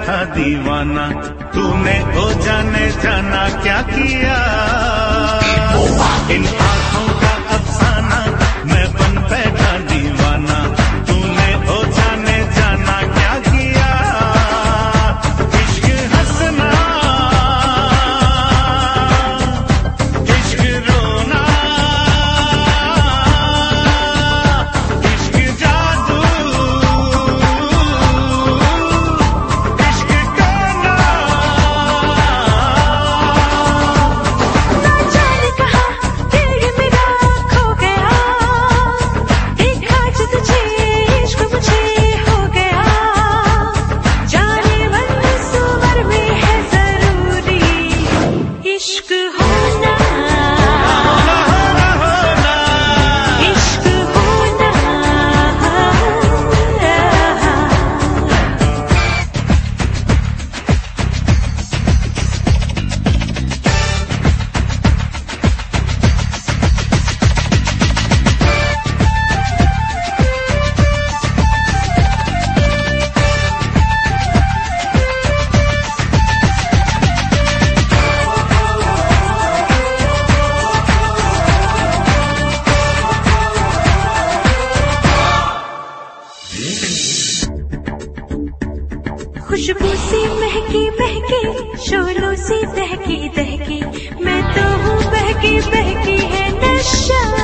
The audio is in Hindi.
बैठा दीवाना, तूने ओ जाने जाना क्या किया। इन आंखों का अफसाना मैं बन बैठा दीवाना, तूने ओ जाने जाना क्या किया। इश्क हंसना इश्क रोना, इश्क जादू इश्क गाना। ना जाने कहाँ दिल मेरा खो गया, देखा जो तुझे इश्क मुझे हो गया। जाने मन सुवर में है जरूरी इश्क होना, इश्क होना। खुशबू सी महकी महकी, शोलों सी दहकी दहकी, मैं तो हूँ बहकी बहकी है नशा।